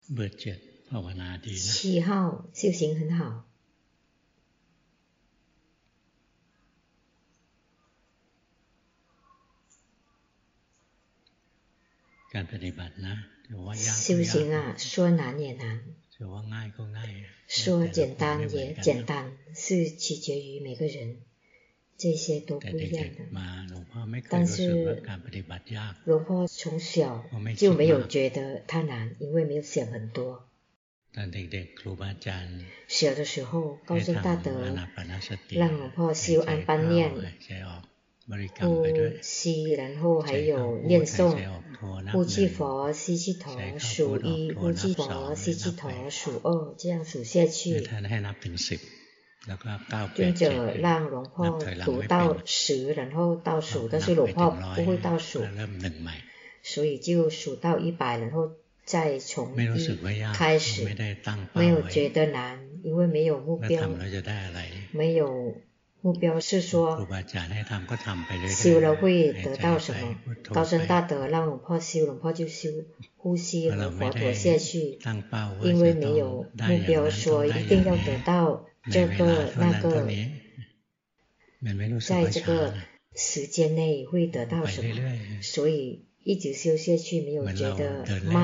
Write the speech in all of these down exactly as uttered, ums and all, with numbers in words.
เบอร์เจ็ดภาวนาดีนะ七号修行很好การปฏิบัตินะถือว่ายาก修行啊说难也难ถือว่าง่ายก็ง่าย说简单也简单是取决于每个人这些都不一样的但是龙婆从小就没有觉得它难因为没有想很多小的时候高僧大德让龙婆修安般念呼吸然后还有念诵呼气佛吸气头数一呼气佛吸气头数二这样数下去尊者让龙婆读到十然后倒数但是龙婆不会倒数所以就数到一百然后再从一开始没有觉得难因为没有目标没有目标是说修了会得到什么高僧大德让龙婆修龙婆就修呼吸和佛陀下去因为没有目标说一定要得到这个那个在这个时间内会得到什么所以一直修下去没有觉得慢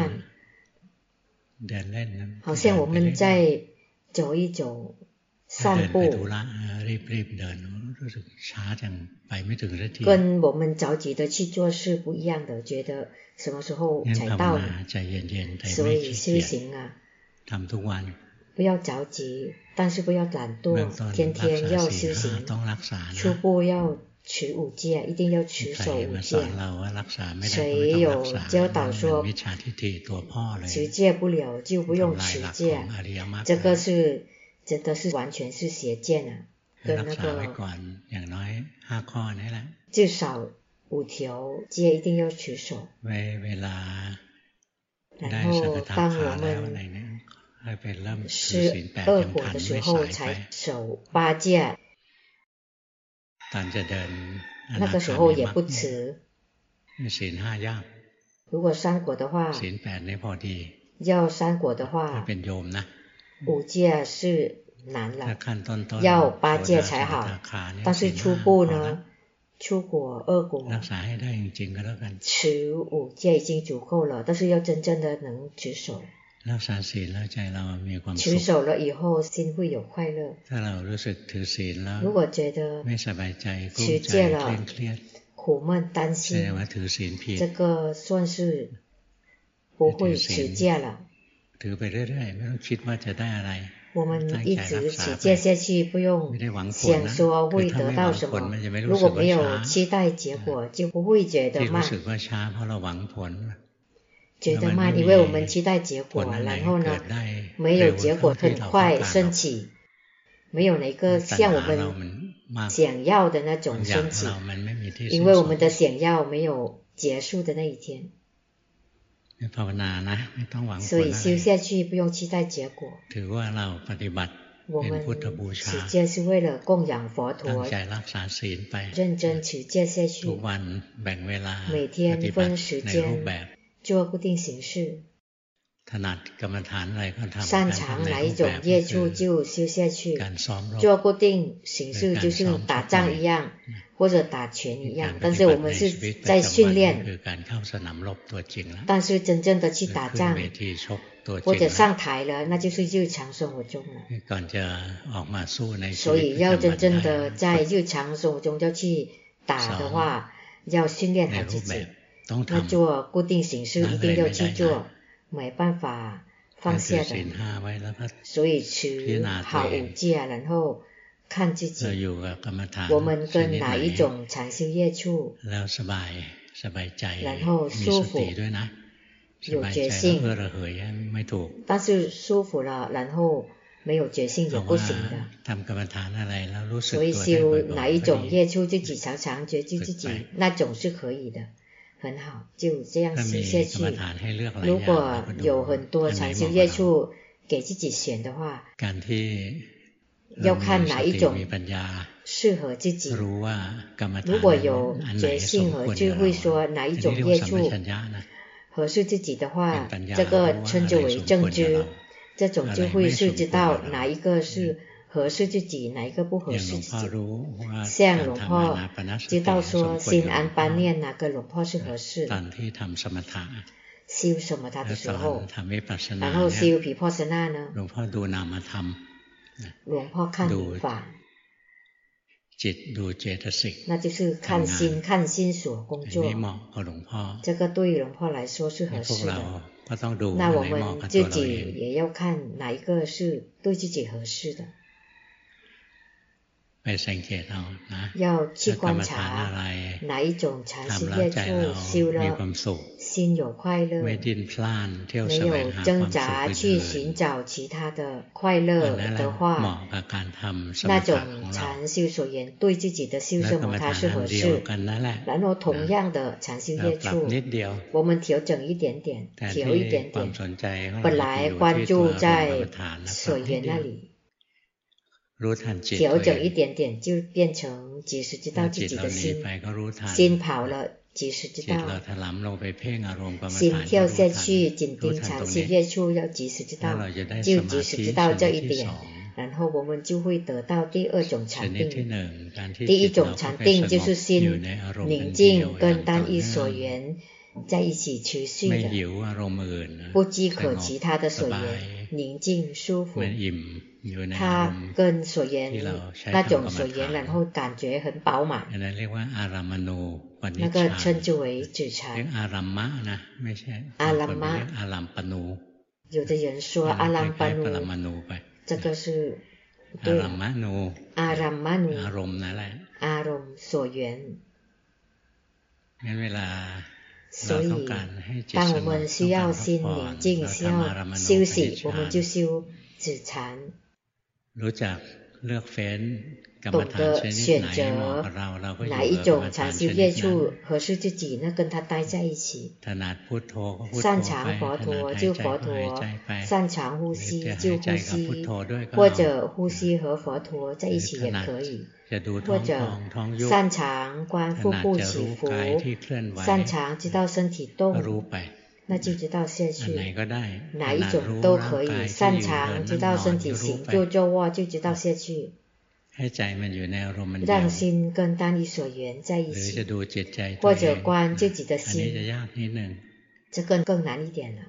好像我们在走一走散步跟我们着急的去做事不一样的觉得什么时候才到呢所以修行啊不要着急但是不要懒惰天天要修行初步要持五戒一定要持守五戒谁有教导说持戒不了就不用持戒这个是真的是完全是邪见啊跟那个至少五条戒一定要持守然后当我们吃恶果的时候才守八戒那个时候也不迟如果三果的话要三果的话五戒是难了要八戒才好但是初步呢初果二果持五戒已经足够了但是要真正的能持守持守了以后心会有快乐如果觉得持戒了苦闷担心这个算是不会持戒了我们一直持戒下去不用想说会得到什么如果没有期待结果就不会觉得慢觉得慢因为我们期待结果然后呢没有结果很快升起没有哪个像我们想要的那种升起因为我们的想要没有结束的那一天所以修下去不用期待结果我们持戒是为了供养佛陀认真持戒下去每天分时间做固定形式擅长哪一种业处就修下去做固定形式就是打仗一样或者打拳一样但是我们是在训练但是真正的去打仗或者上台了那就是日常生活中了所以要真正的在日常生活中要去打的话要训练好自己那做固定形式一定要去做没办法放下的所以持好五戒然后看自己我们跟哪一种禅修业处然后舒服有决心但是舒服了然后没有决心也不行的所以修哪一种业处自己常常觉知自己那种是可以的很好就这样修下去如果有很多禅修业处给自己选的话要看哪一种适合自己如果有决心和智慧说哪一种业处合适自己的话，这个称之为正知，这种就会是知道哪一个是合适自己，哪一个不合适自己。像หลวงพ่อ知道说心安般念哪个หลวงพ่อ是合适的。修什么他的时候，然后修毗婆舍那呢？หลวงพ่อดูนามธรรม，หลวงพ่อ看法， จิตดูเจตสิก， 那就是看心，看心所工作。这个对หลวงพ่อ来说是合适的。那我们自己也要看哪一个是对自己合适的。要去观察哪一种禅心业处修了心有快乐，没有挣扎去寻找其他的快乐的话，那种禅修所言对自己的修什么它是合适。然后同样的禅修业处，我们调整一点点，调一点点，本来关注在所缘那里，调整一点点就变成及时知道自己的心，心跑了及时知道，心跳下去紧盯禅心业处要及时知道，就及时知道这一点，然后我们就会得到第二种禅定。第一种禅定就是心宁静跟单一所缘在一起持续的，不饥渴其他的所缘，宁静舒服，它跟所缘那种所缘然后感觉很饱满，那个称之为止禅。阿รัมมะ，有的人说阿รัมปานู，这个是对。阿รัมมะนู阿รม阿รม所缘。所以当我们需要心宁静，需要休息，我们就修止禅，懂得选择哪一种禅修业处合适自己，那跟他待在一起。擅长佛陀就佛陀，擅长呼吸就呼吸，或者呼吸和佛陀在一起也可以，或者擅长观腹部起伏，擅长知道身体动，那就知道下去，哪一种都可以。擅长知道身体行坐坐卧就知道下去，让心跟单一所缘在一起，或者观自己的心，这个更难一点了。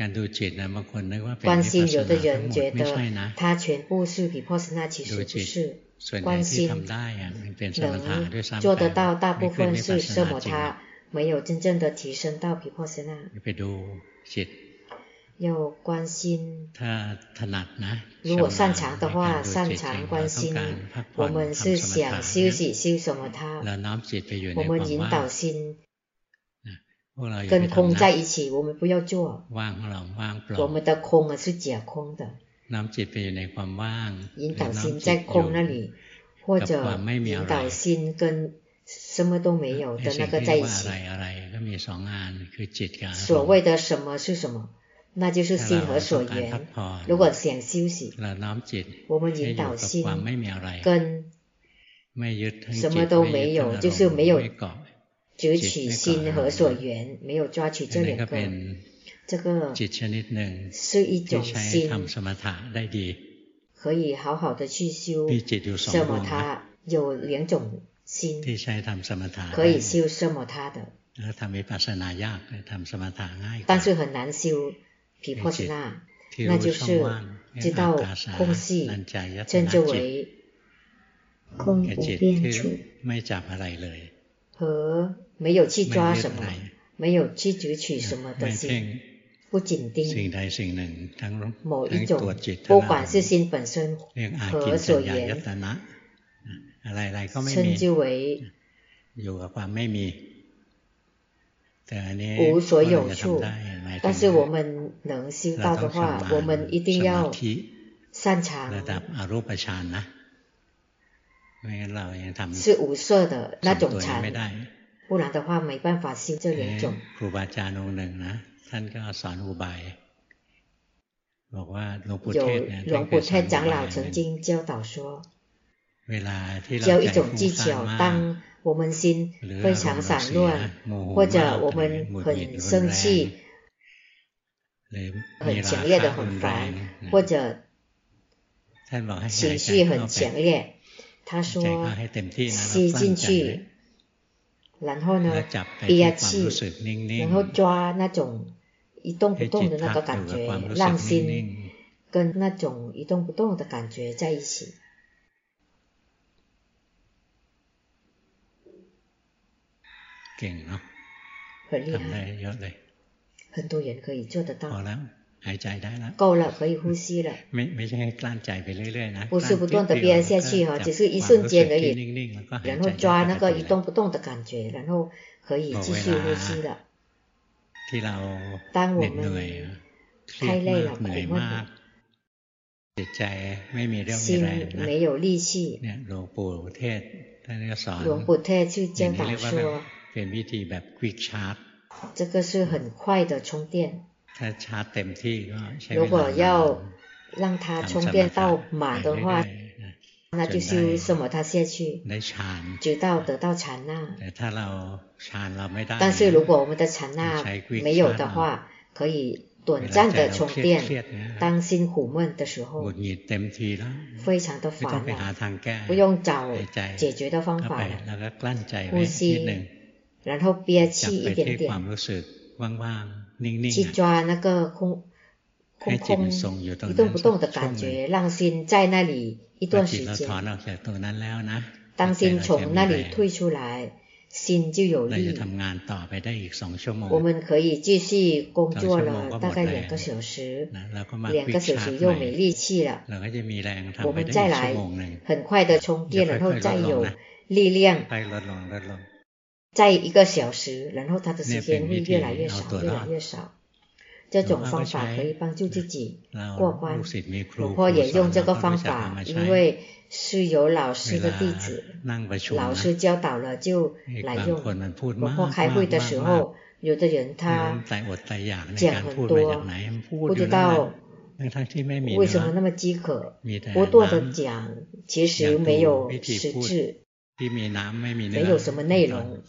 观心，有的人觉得它全部是毗婆舍那，其实不是。观心能做得到，大部分是奢摩他，没有真正的提升到毗婆舍那。要观心，如果擅长的话，擅长观心，我们是想休息修什么它，我们引导心跟空在一起，我们不要做，我们的空是假空的，引导心在空那里，或者引导心跟什么都没有的那个在一起。所谓的什么是什么，那就是心和所缘。如果想休息，我们引导心跟什么都没有，就是没有执取心和所缘，没有抓取这两个，这个是一种心，可以好好的去修奢摩他，有两种心可以修奢摩他的，但是很难修毗婆舍那，那就是知道空隙，称之为空无边处，和没有去抓什么，没有去执取什么的心，不紧盯某一种，不管是心本身和所缘，称之为无所有处。但是我们能修到的话，我们一定要擅长是无色的那种禅，不然的话没办法修这两种。有龙普特长老曾经教导说，教一种技巧，当我们心非常散乱，或者我们很生气， 很强烈的很烦，或者情绪很强烈，他说吸进去，然后呢憋气，然后抓那种一动不动的那个感觉，让心跟那种一动不动的感觉在一起。很厉害，很多人可以做得到。够了，可以呼吸了。不是不断的憋下去哈，只是一瞬间而已。然后抓那个一动不动的感觉，然后可以继续呼吸了。当我们太累了、苦闷了，心没有力气，หลวงปู่เทศ去教导说，这个是很快的充电。如果要让它充电到满的话，那就修什么它下去，直到得到禅那。但是如果我们的禅那没有的话，可以短暂的充电。当心苦闷的时候，非常的烦了，不用找解决的方法了，呼吸，然后憋气一点点，去抓那个空空空一动不动的感觉，让心在那里一段时间。当心从那里退出来，心就有力。我们可以继续工作了大概两个小时，两个小时又没力气了，我们再来很快的充电，然后再有力量。再一个小时，然后它的时间会越来越少，越来越少。这种方法可以帮助自己过关。龙婆也用这个方法，因为是有老师的弟子，老师教导了就来用。龙婆开会的时候，有的人他讲很多，不知道为什么那么饥渴，不断的讲，其实没有实质。没有什么内容。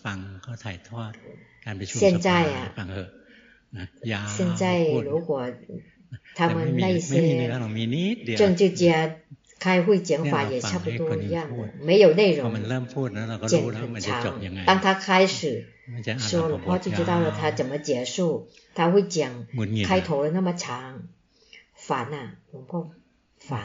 现在啊，现在如果他们那些政治家开会讲法也差不多一样的，没有内容，讲很长。当他开始说了，我就知道了他怎么结束。他会讲开头的那么长，烦啊，龙婆烦。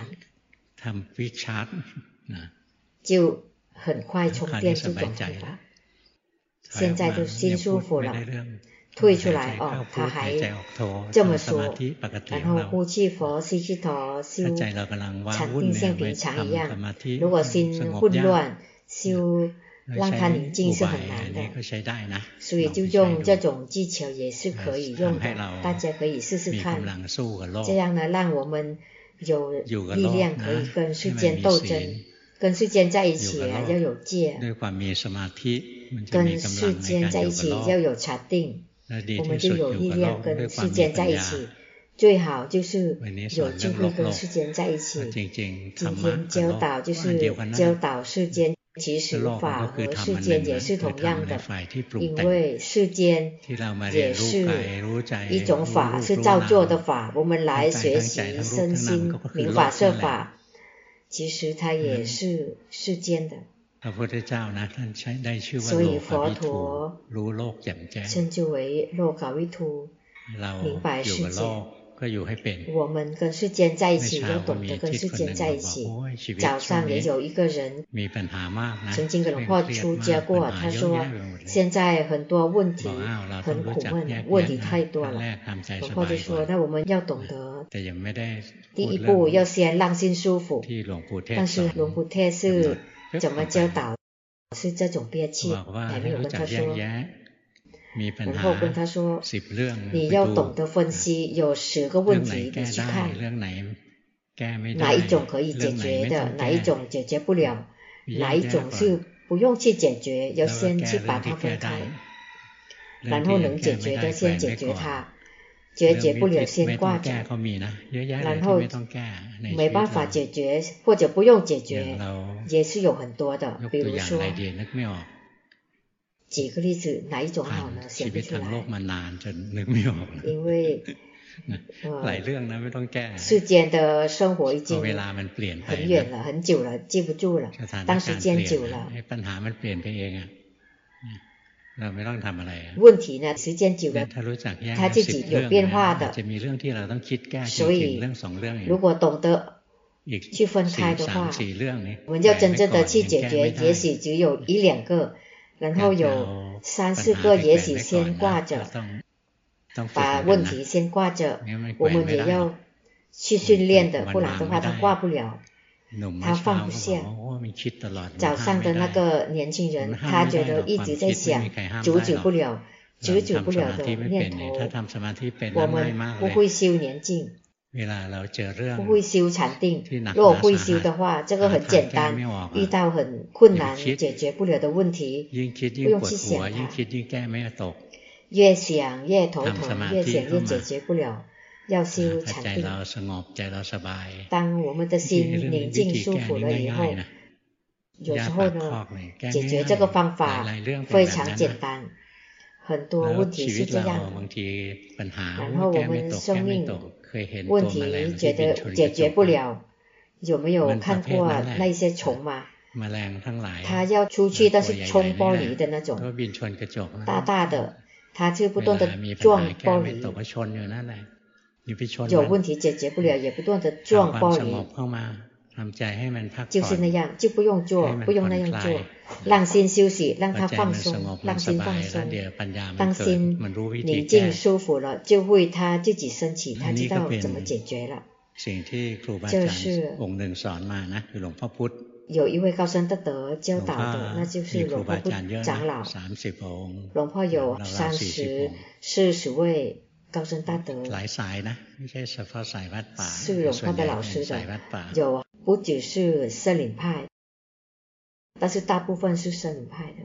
就很快充电这种方法，现在就心舒服了，退出来哦，他还这么说，然后呼气佛、吸气陀、修禅定像平常一样。如果心混乱，修让它宁静是很难的，所以就用这种技巧也是可以用的，大家可以试试看。这样呢，让我们有力量可以跟世间斗争。跟世间在一起啊，要有戒；跟世间在一起要有禅定，我们就有力量跟世间在一起。最好就是有智慧跟世间在一起。今天教导就是教导世间，其实法和世间也是同样的，因为世间也是一种法，是造作的法。我们来学习身心明法设法。其实它也是世间的，所以佛陀称之为โลกวิทู，明白世界。我们跟世间在一起，要懂得跟世间在一起。早上也有一个人曾经跟龙婆出家过，他说现在很多问题很苦闷，问题太多了。龙婆就说，那我们要懂得第一步要先让心舒服。但是龙婆特是怎么教导？是这种憋气，还没有跟他说。然后跟他说，你要懂得分析，有十个问题你去看，哪一种可以解决的，哪一种解决不了，哪一种是不用去解决，要先去把它分开，然后能解决的先解决它，解决不了先挂着，然后没办法解决或者不用解决也是有很多的，比如说举个例子，哪一种好呢？想不出来，因为หลายเรื่องนะไม่ต้องแก้世间的生活已经เวลามันเปลี่ยนไป很远了很久了记不住了当时间久了ปัญหามันเปลี่ยนไปเองอ่ะเราไม่ต้องทำอะไร问题呢时间久了他自己有变化的จะมีเรื่องที่เราต้องคิดแก้จริงๆเรื่องสองเรื่อง如果懂得去分开的话我们要真正的去解决也许只有一两个然后有三四个也许先挂着把问题先挂着我们也要去训练的不然的话他挂不了他放不下早上的那个年轻人他觉得一直在想阻止不了阻止不了的念头我们不会修年静不会修禅定如果会修的话这个很简单遇到很困难解决不了的问题不用去想它越想越头疼越想越解决不了要修禅定当我们的心宁静舒服了以后有时候呢解决这个方法非常简单很多问题是这样的然后我们生命问题觉得解决不了有没有看过那些虫吗它要出去但是冲玻璃的那种大大的它就不断的撞玻璃有问题解决不了也不断的撞玻璃就是那样就不用做不用那样做让心休息让它放松让心放松当心宁静舒服了就会它自己升起它知道怎么解决了这是有一位高僧大德教导的那就是หลวงพ่อพุทธ长老หลวงพ่อ有三十四十位高僧大德หลายสายนะไม่ใช่เฉพาะสายวัดป่า是หลวงพ่อ的老师的有不只是摄领派但是大部分是摄领派的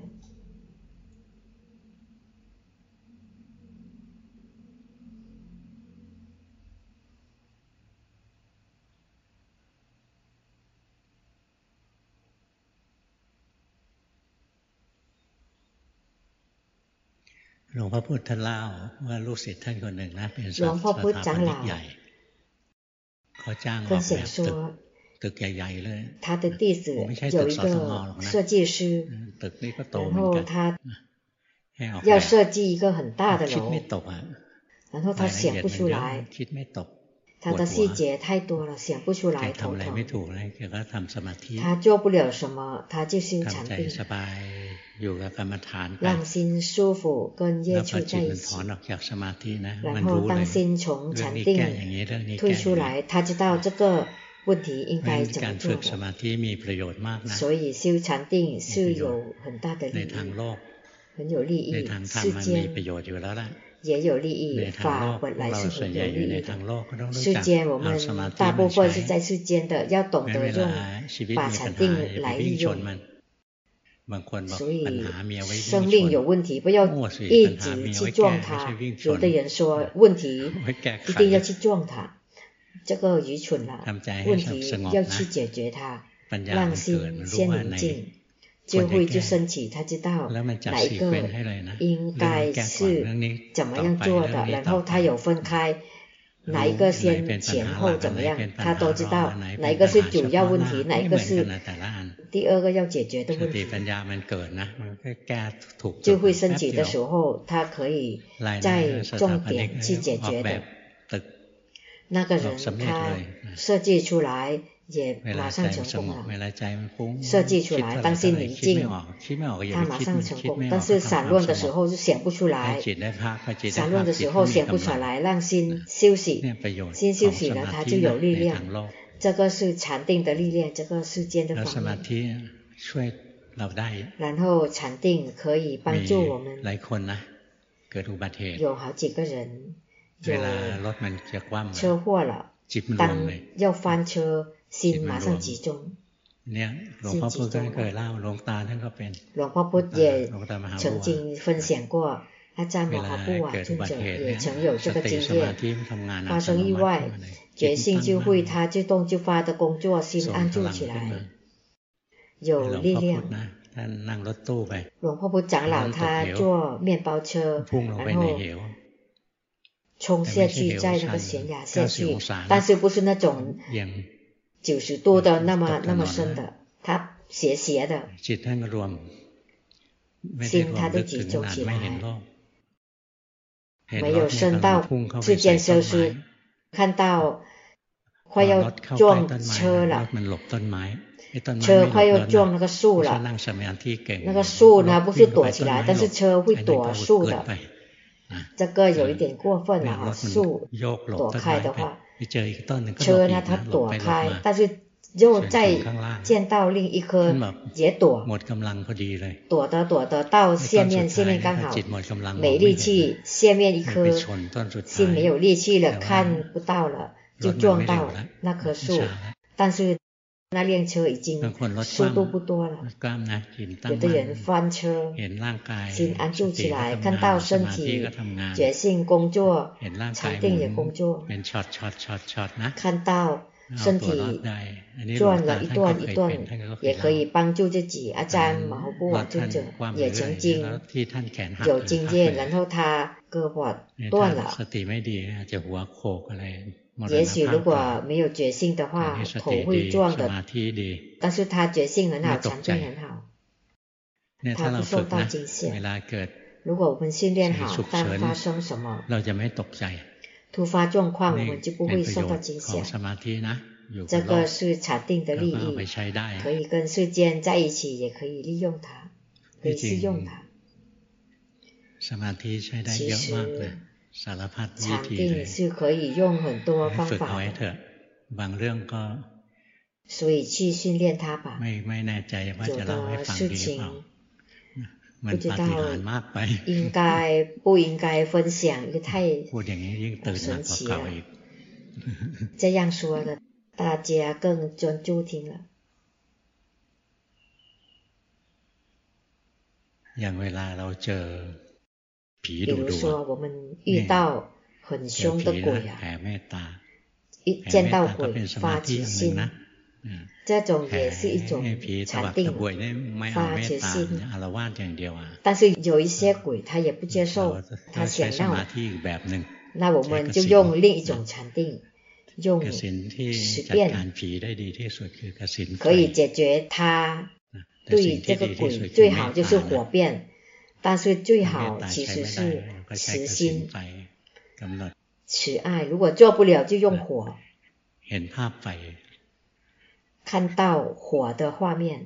หลวงพ่อพุทธเล่าว่าลูกศิษย์ท่านคนหนึ่งนะเป็นสถาปนิกใหญ่เขาจ้างออกแบบตึกตึกใหญ่ๆเลย他的弟子有一个设计师ตึกนี้ก็โตเหมือนกัน要设计一个很大的楼คิดไม่ตกอ่ะ然后他想不出来คิดไม่ตก他的细节太多了想不出来头疼ไม่ถูกเลยแกก็ทำสมาธิ他做不了什么他就修禅定สบายอยู่กับกรรมฐาน让心舒服跟业处在一起然后当心从禅定退出来他知道这个问题应该怎么做所以修禅定是有很大的利益很有利益世间也有利益法本来是很有利益的世间我们大部分是在世间的要懂得用把禅定来利用所以生命有问题不要一直去撞它有的人说问题一定要去撞它这个愚蠢了问题要去解决它让心先宁静就会就升起他知道哪一个应该是怎么样做的然后他有分开哪一个先前后怎么样他都知道哪一个是主要问题哪一个是第二个要解决的问题就会升起的时候他可以在重点去解决的那个人他设计出来也马上成功了设计出来当心宁静他马上成功但是散乱的时候是想不出来散乱的时候想不出来让心休息心休息了他就有力量这个是禅定的力量这个世间的方面然后禅定可以帮助我们有好几个人有车祸了当要翻车心马上集中เนี่ยหลวงพ่อพุธท่านเคยเล่าหลวงตาท่านก็เป็นหลวงพ่อพุธ也曾经分享过อาจารย์มหาบัว尊者也曾有这个经验发生意外觉性就会他自动就发的工作心安住起来有力量ท่านนั่งรถตู้ไปหลวงพ่อพุธ长老他坐面包车然后冲下去在那个悬崖下去，但是不是那种九十度的那么那么深的，它斜斜的，心它就集中起来，没有升到世间就是看到快要撞车了，车快要撞那个树了，那个树呢不是躲起来，但是车会躲树的，这个有一点过分了啊，树躲开的话，车呢它躲开，但是又再见到另一棵也躲，躲的躲的到下面，下面刚好没力气，下面一棵心没有力气了，看不到了，就撞到那棵树，但是那辆车已经速度不多了，有的人翻车，心安住起来，看到身体觉性工作，禅定也工作，看到身体转了一段一段，也可以帮助自己。阿詹马后布瓦尊者也曾经有经验，然后他胳膊断了，也许如果没有觉性的话，头会撞的，但是他觉性很好，禅定很好，他不受到惊吓。如果我们训练好，当发生什么突发状况，我们就不会受到惊吓。这个是禅定的利益，可以跟世间在一起，也可以利用它，可以适用它。其实禅定是可以用很多方法的，所以去训练它吧。有的事情不知道应该不应该分享，也太神奇了。这样说的，大家更专注听了。比如说我们遇到很凶的鬼啊，一见到鬼发起心，这种也是一种禅定，发起心。但是有一些鬼他也不接受，他想闹，那我们就用另一种禅定，用十遍可以解决他。对这个鬼最好就是火遍，但是最好其实是慈心慈爱，如果做不了就用火，看到火的画面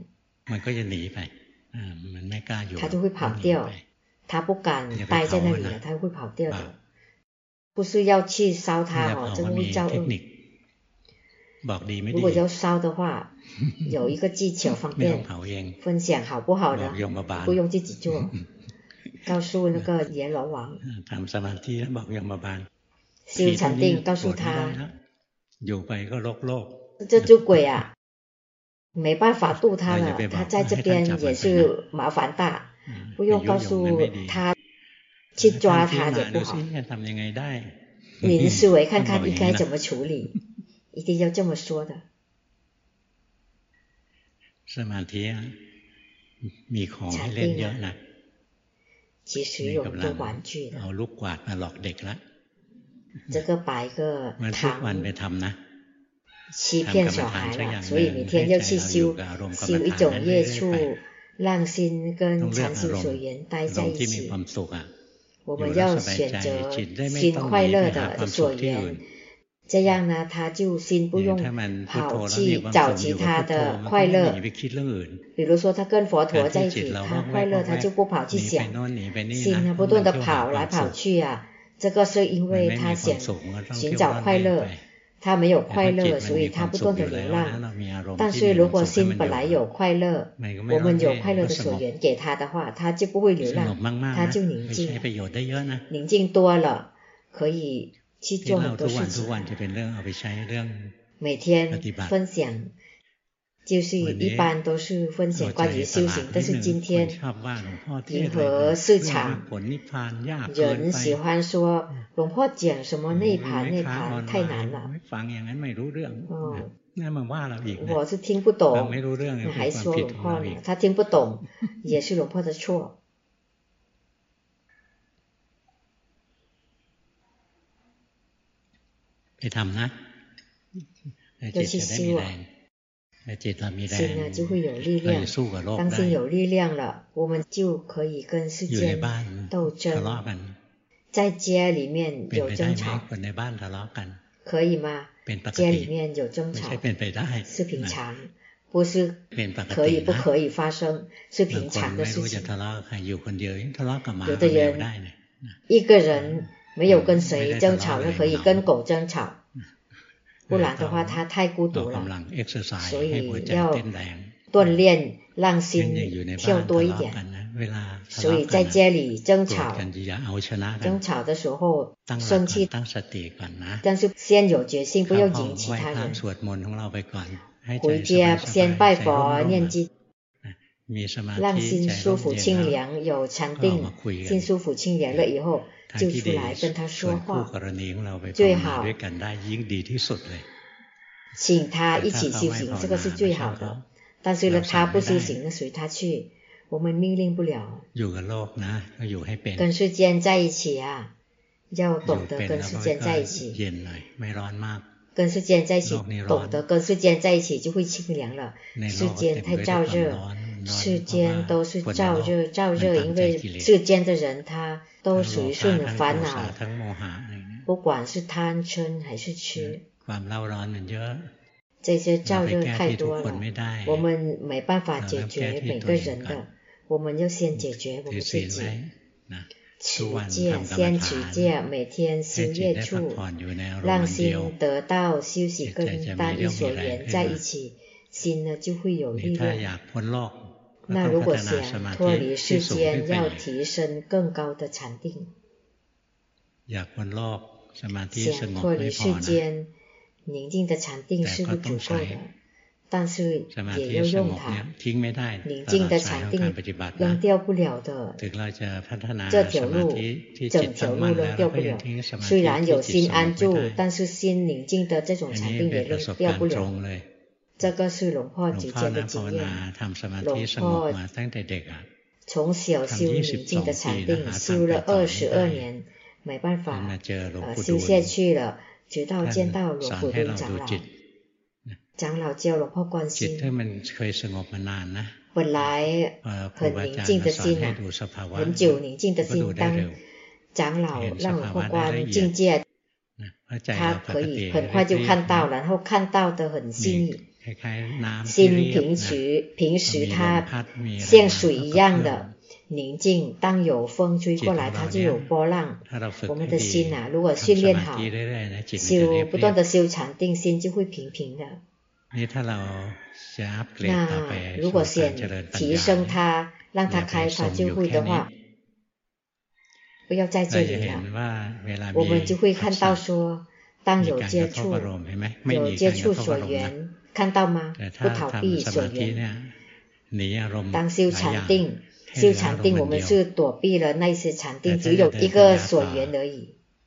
他就会跑掉，他不敢待在那里了，他会跑掉的。不是要去烧它哦，这个会造恶。如果要烧的话，有一个技巧方便分享好不好呢？不用自己做，告诉那个阎罗王，修禅定告诉他，这只鬼啊没办法渡他了，他在这边也是麻烦大，不用告诉他去抓他也不好，您思维看看应该怎么处理，一定要这么说的。禅定啊，其实有很多玩具的，这个把一个糖欺骗小孩了，所以每天要去修修一种业处，让心跟禅修所缘待在一起。我们要选择心快乐的所缘，这样呢他就心不用跑去找其他的快乐。比如说他跟佛陀在一起，他快乐他就不跑去想，心呢不断的跑来跑去啊，这个是因为他想寻找快乐，他没有快乐，所以他不断的流浪。但是如果心本来有快乐，我们有快乐的所缘给他的话，他就不会流浪，他就宁静，宁静多了可以去做很多事情。每天分享就是一般都是分享关于修行，但是今天迎合市场，人喜欢说龙婆讲什么内盘内盘太难了，哦，我是听不懂，你还说龙婆呢，他听不懂也是龙婆的错。 ไปทำนะ要去修啊，心呢就会有力量。当心有力量了，我们就可以跟世间斗争。在家里面有争吵，可以吗？家里面有争吵是平常，不是可以不可以发生，是平常的事情。有的人一个人没有跟谁争吵，就可以跟狗争吵。不然的话他太孤独了，所以要锻炼让心跳多一点。所以在家里争吵争吵的时候生气，但是先有决心，不要引起他人。回家先拜佛念经，让心舒服清凉，有禅定，心舒服清凉了以后就出来跟他说话。最好请他一起修行，这个是最好的。但是呢他不修行，随他去，我们命令不了。跟世间在一起啊，要懂得跟世间在一起。跟世间在一起，懂得跟世间在一起就会清凉了。世间太燥热，世间都是燥热燥热，因为世间的人他都属于顺烦恼，不管是贪嗔还是痴，这些燥热太多了，我们没办法解决每个人的，我们要先解决我们自己。持戒，先持戒，每天修业处，让心得到休息跟单一所缘在一起，心呢就会有力量。那如果想脱离世间，要提升更高的禅定。想脱离世间，宁静的禅定是不足够的，但是也要用它。宁静的禅定扔掉不了的，这条路整条路扔掉不了。虽然有心安住，但是心宁静的这种禅定也扔掉不了。这个是龙婆直接的经验。龙婆从小修宁静的禅定，修了二十二年，没办法呃修下去了，直到见到罗普顿长老。长老叫龙婆观心，本来很宁静的心啊，很久宁静的心，当长老让龙婆观境界，他可以很快就看到，然后看到的很细腻。心平时平时它像水一样的宁静，当有风吹过来它就有波浪。我们的心啊，如果训练好，修不断的修禅定，心就会平平的。那如果想提升它，让它开发智慧的话，不要在这里了，我们就会看到说，当有接触有接触所缘，看到吗？不逃避所缘。当修禅定，修禅定我们是躲避了那些禅定，只有一个所缘而已。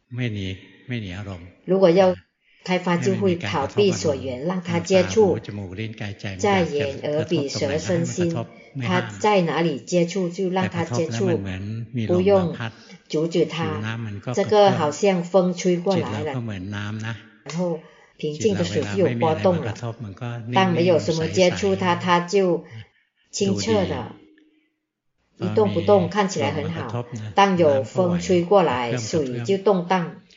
如果要开发就会逃避所缘，让他接触在眼耳鼻舌身心，他在哪里接触就让他接触，不用阻止他。这个好像风吹过来了，然后平静的水就有波动了，当没有什么接触它，它就清澈的一动不动，看起来很好。当有风吹过来，水就动荡。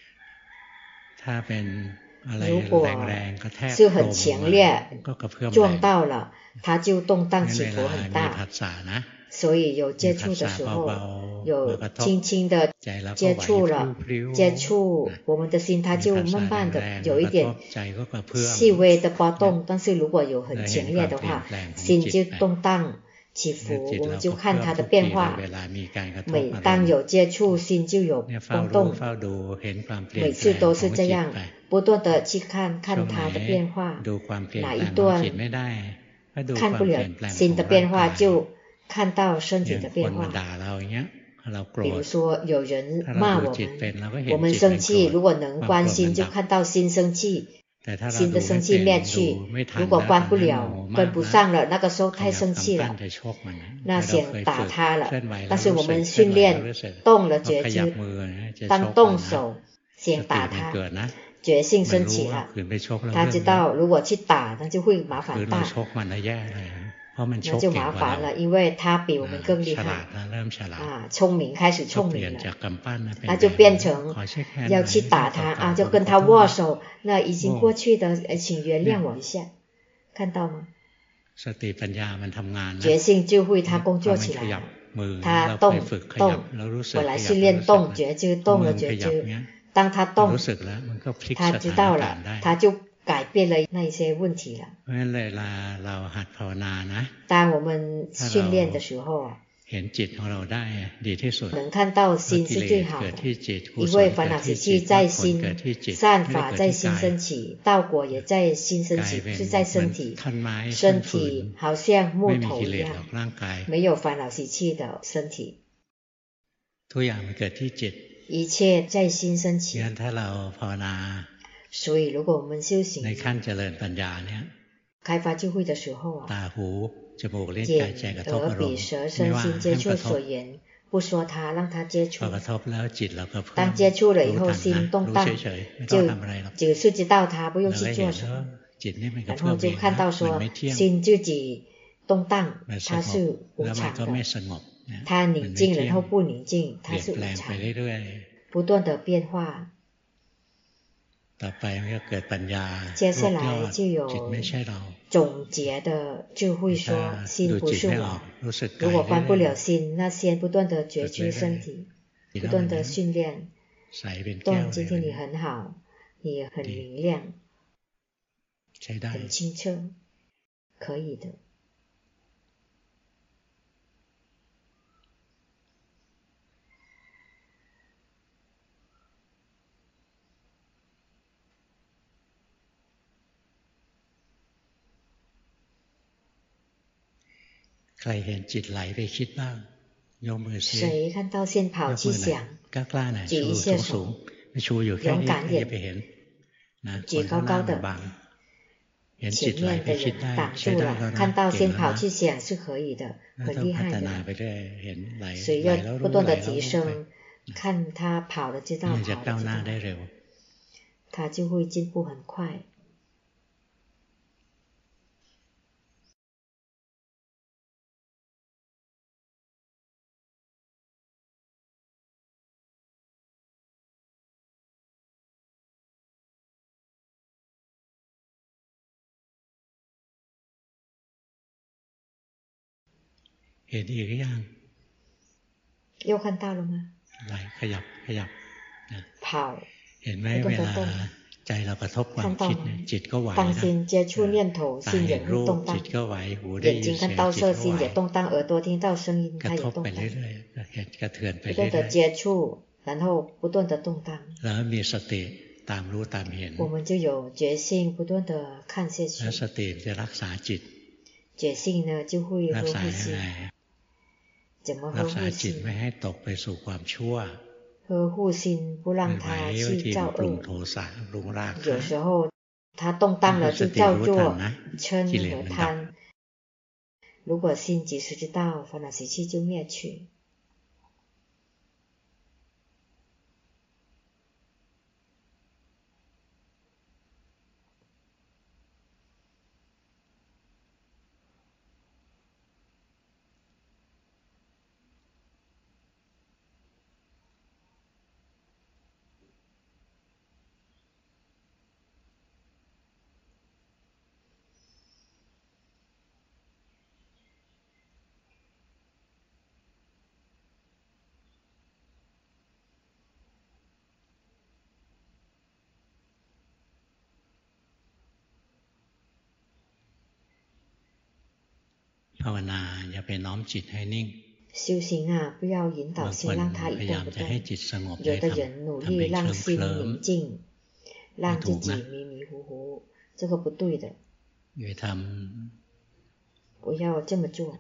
如果是很强烈撞到了，它就动荡起伏很大。所以有接触的时候，有轻轻的接触了，接触我们的心，它就慢慢的有一点细微的波动。但是如果有很强烈的话，心就动荡起伏，我们就看它的变化。每当有接触，心就有波动，每次都是这样，不断的去看看它的变化。哪一段看不了心的变化，就看到身体的变化。比如说有人骂我们，我们生气，如果能关心就看到心生气，心的生气灭去。如果关不了，跟不上了，那个时候太生气了，那想打他了。但是我们训练动了觉知，当动手想打他， 决心升起了，他知道如果去打那就会麻烦大，那就麻烦了，因为他比我们更厉害啊，聪明，开始聪明了，那就变成要去打他啊，就跟他握手，那已经过去的请原谅我一下，看到吗？决心就会他工作起来了，他动动本来是练动觉就动了觉就当他动他知道了他就改变了那些问题了。当我们训练的时候啊，能看到心是最好的，因为烦恼习气在心，善法在心升起，道果也在心升起，是在身体，身体好像木头一样，没有烦恼习气的身体，一切在心升起。所以如果我们修行开发智慧的时候啊，眼耳鼻舌身心接触所言，不说它，让它接触，当接触了以后心动荡，就只是知道它，不用去做什么，然后就看到说心自己动荡，它是无常的，它宁静然后不宁静，它是无常，不断的变化。接下来就有总结的智慧说心不是我，如果关不了心，那先不断的觉知身体，不断的训练。动，今天你很好，你很明亮，很清澈，可以的。谁看到心跑去想，举一下手，勇敢点，举高高的，前面的人挡住了，看到心跑去想是可以的，很厉害的。所以要不断的提升，看他跑了知道，跑了知道，他就会进步很快。又看到了吗？跑，不断的动，看到吗？当心接触念头，心也会动荡。眼睛看到色，心也动荡；耳朵听到声音，它也动荡。不断的接触，然后不断的动荡。我们就有决心，不断的看下去。决心呢，就会呵护心。怎么呵护心？呵护心不让它去造恶。有时候它动荡了，就叫做嗔和贪。如果心及时知道，烦恼习气就灭去。修行啊，不要引导心让它一动不动。有的人努力让心宁静，让自己迷迷糊糊，这个不对的。不要这么做。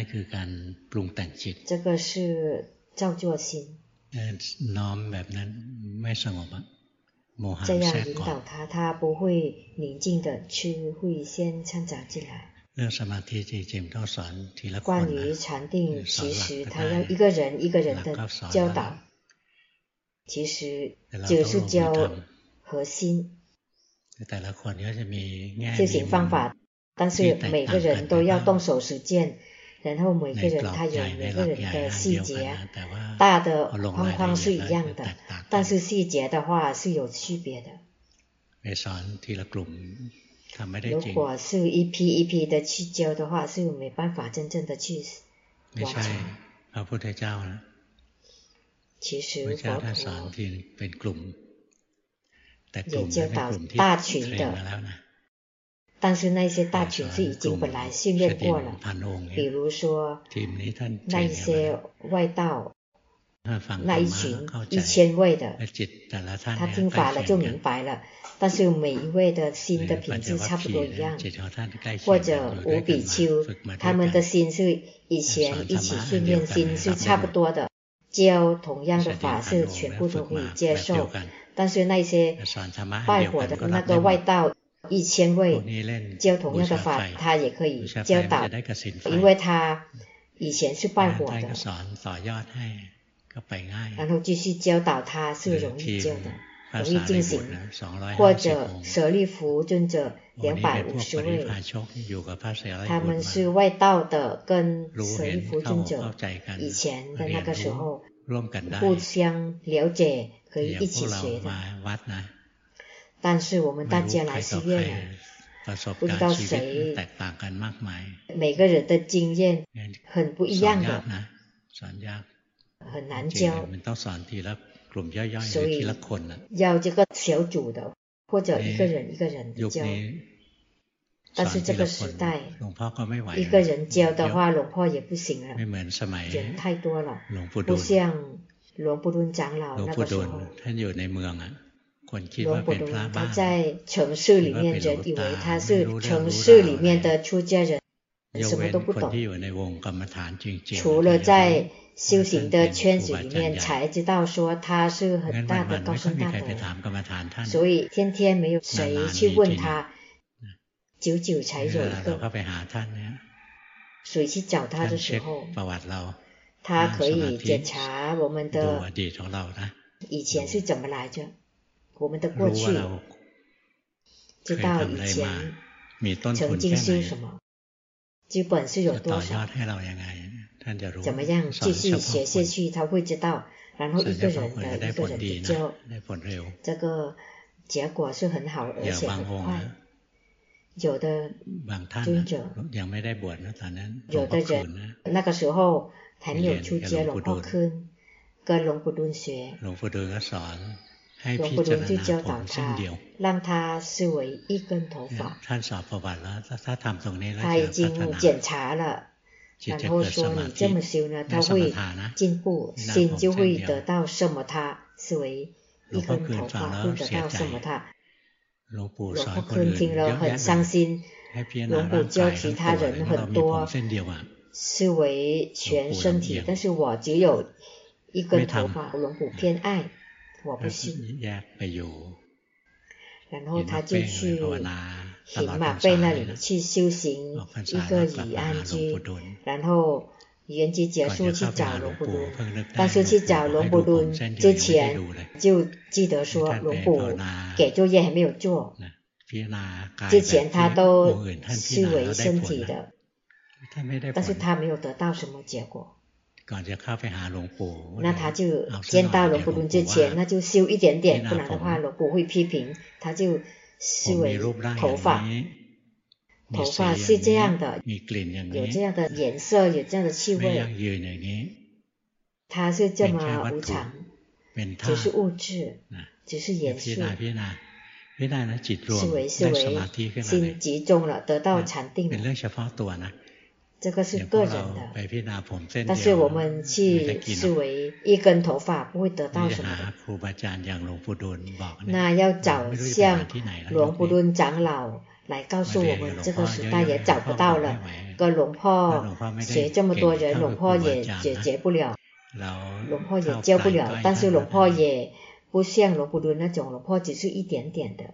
这个是造作心。这样引导他，他不会宁静的去，会先掺杂进来。关于禅定，其实他要一个人一个人的教导，其实只是教核心修行方法，但是每个人都要动手实践，然后每个人他有每个人的细节，大的框框是一样的，但是细节的话是有区别的。如果是一批一批的去教的话，是没办法真正的去完成。其实佛陀也教导大群的，但是那些大群是已经本来训练过了，比如说那一些外道那一群一千位的，他听法了就明白了，但是每一位的心的品质差不多一样，或者五比丘他们的心是以前一起训练心是差不多的，教同样的法是全部都可以接受，但是那些拜火的那个外道一千位教同样的法他也可以教导，因为他以前是拜火的，然后继续教导他是容易教的，容易进行。或者舍利弗尊者两百五十位，他们是外道的，跟舍利弗尊者以前的那个时候互相了解，可以一起学的。但是我们大家来寺院，不知道谁每个人的经验很不一样的，很难教，所以要这个小组的或者一个人一个人的教。但是这个时代一个人教的话，龙婆也不行了，人太多了，不像龙布顿长老那个时候，龙布顿他在城市里面，人以为他是城市里面的出家人，什么都不懂，除了在修行的圈子里面才知道说他是很大的高僧大德，所以天天没有谁去问他，久久才有一个谁去找他的时候，他可以检查我们的以前是怎么来着，我们的过去，知道以前曾经是什么，基本是有多少，怎么样继续学下去他会知道，然后一个人的一个人比较，这个结果是很好而且很快。有的尊者，有的人那个时候还没有出家，龙婆ขึ้น跟龙布顿学，龙布顿就教导他，让他视为一根头发。他已经检查了，然后说你这么修呢，他会进步，心就会得到什么他，视为一根头发会得到什么他。龙婆坤听了很伤心，龙婆教其他人很多，视为全身体，但是我只有一根头发，龙婆偏爱，我不信。然后他就去หินหมากเป้那里去修行一个以安居，然后圆寂结束去找龙布顿，但是去找龙布顿之前就记得说龙布给作业还没有做，之前他都视为身体的，但是他没有得到什么结果。那他就见到龙布顿之前，那就修一点点，不然的话龙布会批评，他就视为头发。头发是这样的，有这样的颜色，有这样的气味，它是这么无常，只是物质，只是元素，思维思维心集中了，得到禅定了，这个是个人的，但是我们去视为一根头发不会得到什么的，那要找像龙布顿长老来告诉我们，这个时代也找不到了，跟龙婆学这么多人，龙婆也解决不了，龙婆也教不了，但是龙婆也不像龙布顿那种，龙婆只是一点点的，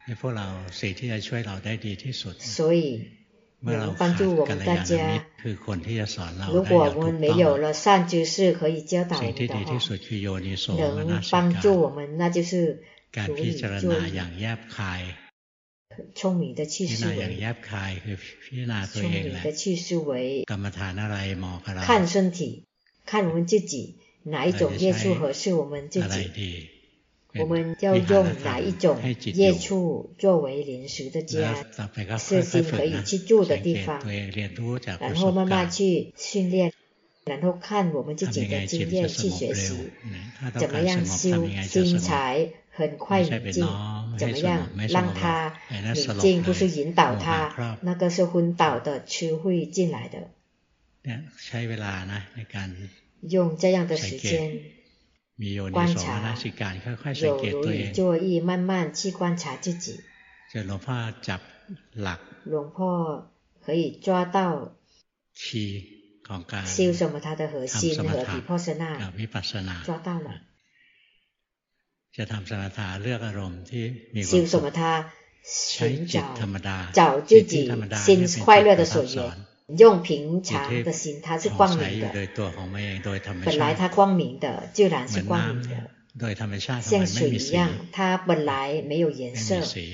所以能帮助我们大家。如果我们没有了善知识可以教导我们的话，能帮助我们，那就是การพิจารณาอย่างแยบคาย聪明的去思维อย่างแยบคายคือพิจารณาตัวเองแหละกรรมฐานอะไรเหมาะกับเรา看身体看我们自己哪一种业处合适我们自己我们要用哪一种业处作为临时的家是心可以去住的地方然后慢慢去训练然后看我们自己的经验去学习怎么样修心才很快宁静怎么样让它宁静不是引导它那个是昏倒的痴慧进来的ใช้เวลานะในการ用这样的时间มีโยนิโสมนสิการค่อยๆสังเกตตัวเอง有如意慢慢去观察自己จะหลวงพ่อจับหลักหลวงพ่อ可以抓到คีย์ของการ修什么它的核心和比帕萨那กับวิปัสสนา抓到了จะทำสมถะเลือกอารมณ์ที่มีความสุขใช้จิตธรรมดา找自己心快乐的所缘用平常的心它是光明的本来它光明的自然是光明的像水一样它本来没有颜色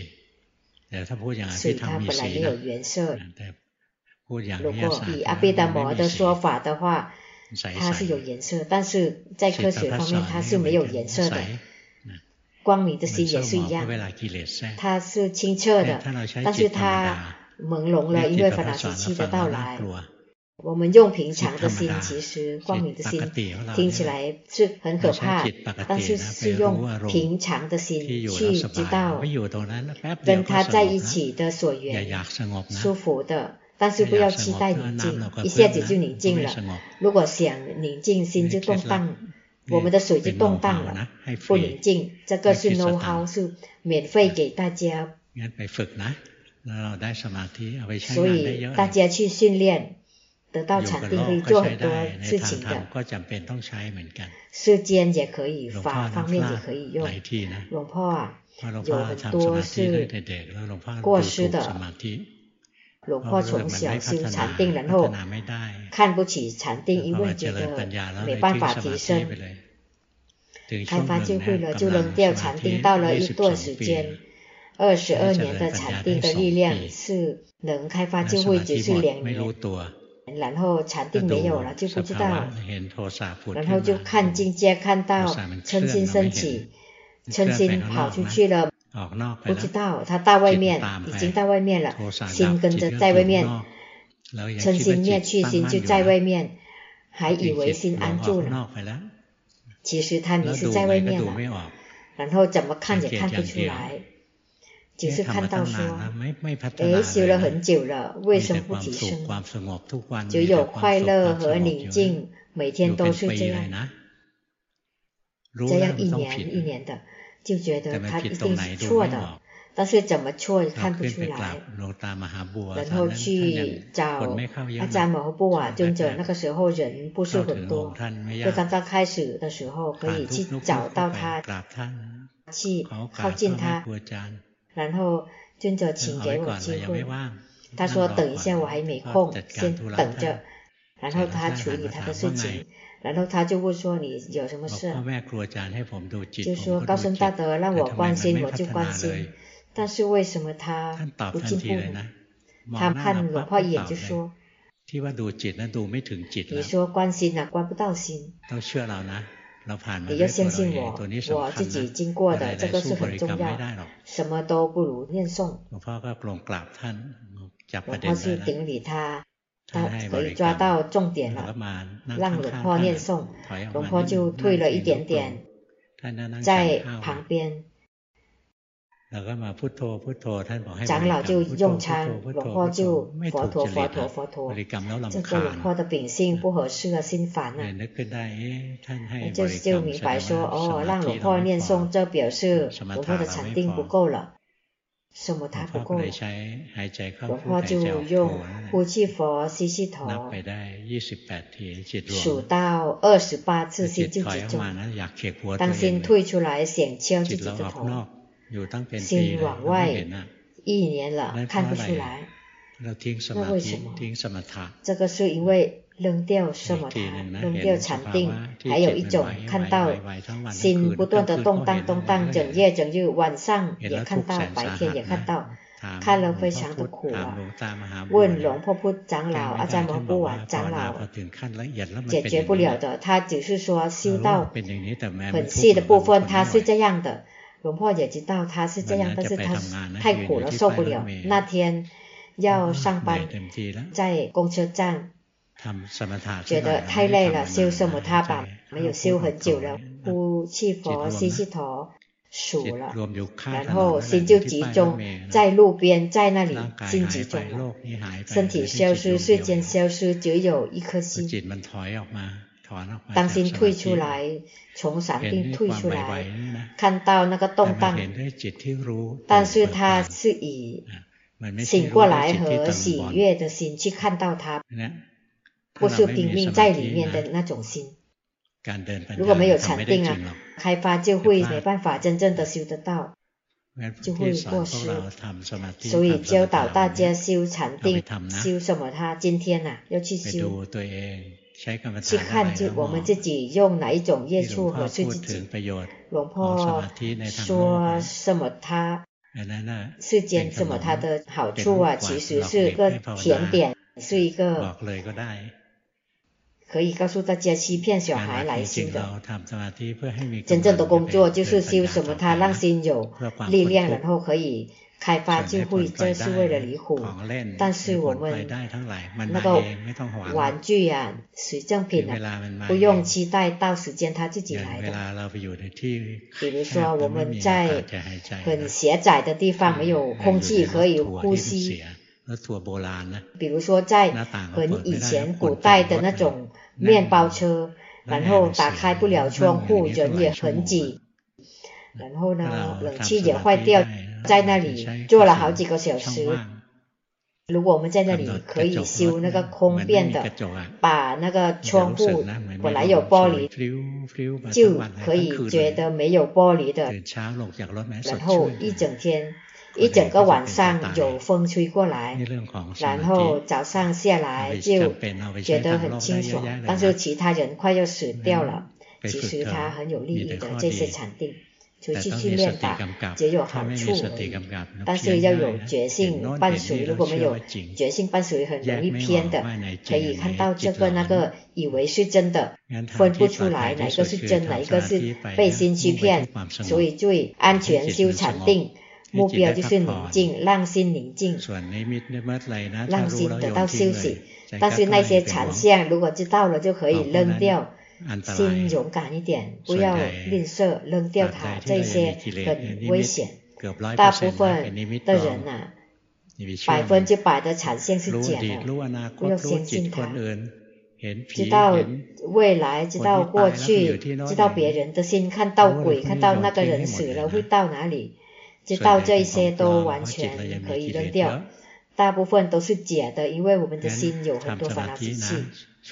水它本来没有颜色如果以阿毗达摩的说法的话它是有颜色但是在科学方面它是没有颜色的光明的心也是一样它是清澈的但是它朦胧了因为烦恼习气的到来我们用平常的心其实光明的心听起来是很可怕但是是用平常的心去知道跟他在一起的所缘舒服的但是不要期待宁静一下子就宁静了如果想宁静心就动荡我们的水就动荡了不宁静这个是 know how 是免费给大家所以大家去训练得到禅定可以做很多事情的世间也可以法方面也可以用หลวงพ่อ有很多是过失的หลวงพ่อ从小修禅定然后看不起禅定因为觉得没办法提升开发智慧了就扔掉禅定到了一段时间二十二年的禅定的力量是能开发智慧只是两年然后禅定没有了就不知道然后就看境界看到嗔心升起嗔心跑出去了不知道他到外面已经到外面了心跟着在外面嗔心灭去心就在外面还以为心安住了其实他迷失在外面了然后怎么看也看不出来只是看到说诶修了很久了为什么不提升只有快乐和宁静每天都是这样这样一年一年的就觉得他一定是错的但是怎么错看不出来然后去找อาจารย์มหาบัว尊者那个时候人不是很多就刚刚开始的时候可以去找到他去靠近他然后尊者请给我机会他说等一下我还没空先等着然后他处理他的事情然后他就问说你有什么事就说高僧大德让我关心我就关心但是为什么他不进步呢他看หลวงพ่อ一眼就说ที่ว่าดูจิตนั้นดูไม่ถึงจิต你说关心啊关不到心ต้องเชื่อเรานะเราผ่านมา你要相信我我自己经过的这个是很重要什么都不如念诵หลวงพ่อก็ปลงกราบท่านจับประเด็นได้แล้ว顶礼他他可以抓到重点了让หลวงพ่อ念诵หลวงพ่อ就退了一点点在旁边แล้วก็มาพุทโธพุทโธท่านบอกให้长老就用餐หลวงพ่อ就佛陀佛陀佛陀这个หลวงพ่อ的秉性不合适啊心烦啊นึกขึ้นได้ท่านให้就就明白说哦让หลวงพ่อ念诵这表示หลวงพ่อ的禅定不够了什么他不够หลวงพ่อ就用呼气佛吸气头นับไปได้ยี่สิบแปดทีจิตรวม数到二十八次心就集中当心退出来想敲自己的头心往外一年了看不出来เราทิ้งสมาธิทิ้งสมถะ这个是因为扔掉什么它，扔掉禅定。还有一种看到心不断的动荡动荡，整夜整日，晚上也看到，白天也看到，看了非常的苦啊。问龙婆พุ长老阿จารย์หมอปู่啊，长老解决不了的，他只是说修到很细的部分他是这样的，龙婆也知道他是这样，但是他太苦了受不了。那天要上班，在公车站觉得太累了，修什么他吧，没有修很久了，呼气佛吸气头数了，然后心就集中在路边，在那里心集中了，身体消失，世间消失，只有一颗心。当心退出来，从禅定退出来，看到那个动荡，但是他是以醒过来和喜悦的心去看到它，不是拼命在里面的那种心。如果没有禅定啊，开发就会没办法真正的修得到，就会过失。所以教导大家修禅定，修什么它今天啊要去修，去看就我们自己用哪一种业处合适自己。龙婆说什么它世间什么它的好处啊，其实是个甜点，是一个可以告诉大家欺骗小孩来修的。真正的工作就是修什么它让心有力量，然后可以开发智慧，这是为了离苦。但是我们那个玩具啊随赠品啊不用期待到时间它自己来的。比如说我们在很狭窄的地方没有空气可以呼吸，比如说在很以前古代的那种面包车，然后打开不了窗户，人也很挤，然后呢冷气也坏掉，在那里坐了好几个小时。如果我们在那里可以修那个空变的，把那个窗户本来有玻璃就可以觉得没有玻璃的，然后一整天一整个晚上有风吹过来，然后早上下来就觉得很清爽，但是其他人快要死掉了。其实它很有利益的这些禅定，就去训练吧，只有好处而已。但是要有觉性伴随，如果没有觉性伴随很容易偏的，可以看到这个那个以为是真的，分不出来哪个是真哪一个是被心欺骗，所以最安全修禅定目标就是宁静，让心宁静，让心得到休息。但是那些禅相如果知道了就可以扔掉，心勇敢一点，不要吝啬，扔掉它，这些很危险。大部分的人啊，百分之百的禅相是假的，不要相信它。知道未来，知道过去，知道别人的心，看到鬼，看到那个人死了会到哪里，知道这些都完全可以扔掉。大部分都是假的，因为我们的心有很多烦恼习气。